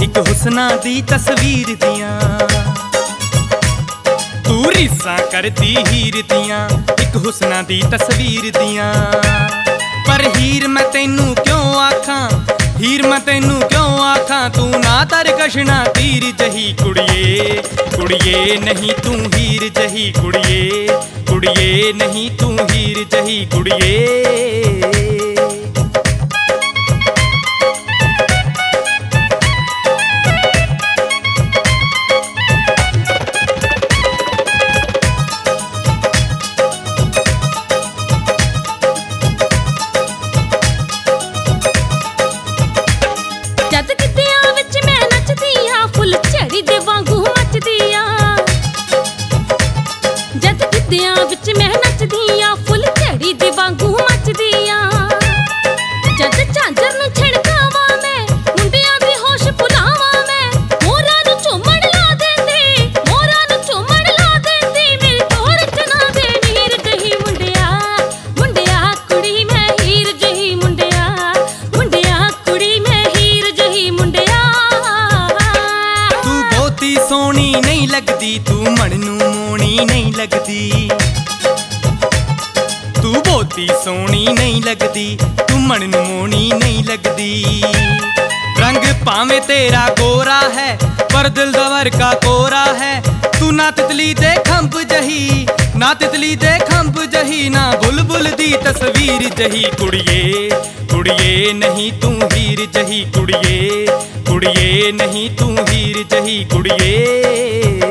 एक हुस्ना दी तस्वीर दियां, तू रीसां करती हीर दियां, एक हुस्ना दी तस्वीर दियां। पर हीर मैं तैनू क्यों आखां, हीर मैं तैनू क्यों आखां, तू ना तरकश ना तीर जही कुड़िए, कुड़िए नहीं तू हीर जही कुड़िए, कुड़िए नहीं तू हीर जही कुड़िए। विच मैं नचदी आ फुल झड़ी दे वांगू मचदी आ, जद झांजर नूं छिड़कावा मैं मुंडियां दी होश भुलावा मैं, मोरां नूं झूमण ला देंदे, मोरां नूं झूमण ला देंदे, मेरी तोड़ च ना दे हीर जही मुंडिया, मुंडिया कुड़ी मैं हीर जही मुंडिया, मुंडिया कुड़ी मैं हीर जही मुंडिया। तू बहुती सोहनी नहीं लगदी, तू मन नूं मोहनी नहीं लगदी, तू बहुती सोहनी नहीं लगदी, तू मन नूं मोहनी नहीं लगदी। रंग भावें तेरा गोरा है पर दिल दा वर्का कोरा है, तू ना तितली दे खंभ जही, ना तितली दे खंभ जही, ना बुलबुल दी तस्वीर जही कुड़िए, कुड़िए नहीं तू हीर जही कुड़िए, कुड़िए नहीं तू हीर जही कुड़िए।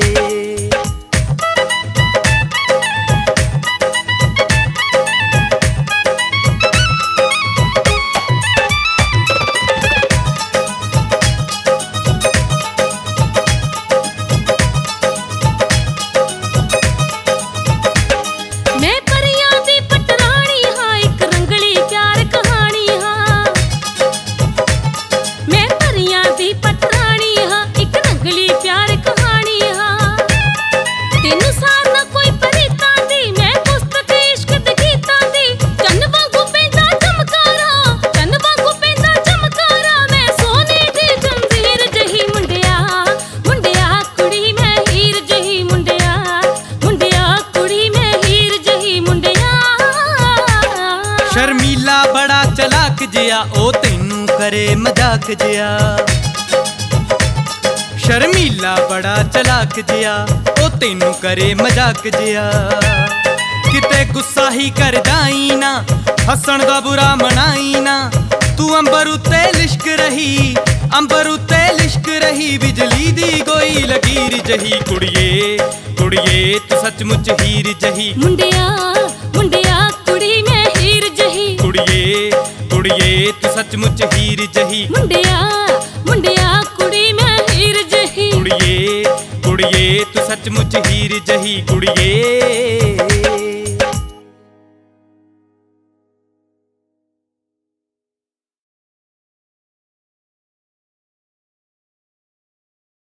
शर्मीला बड़ा चलाक जिया ओ तैनू करे मजाक जिया, शर्मीला बड़ा चलाक जिया ओ तैनू करे मजाक जिया। किते गुस्सा ही कर जाई ना, हसन दा बुरा मनाई ना, तू अंबर उत्ते लिश्क रही, अंबर उत्ते लिश्क रही, बिजली दी कोई लकीर जही कुड़िए, कुड़िए तू सचमुच हीर जही मुंडिया, मुंडिया कुड़ी मैं हीर जही कुड़िए, कुड़िए तू सचमुच हीर जही मुंडिया, मुंडिया कुड़ी मैं हीर जही कुड़िए, कुड़िए तू सचमुच हीर जही कुड़िए।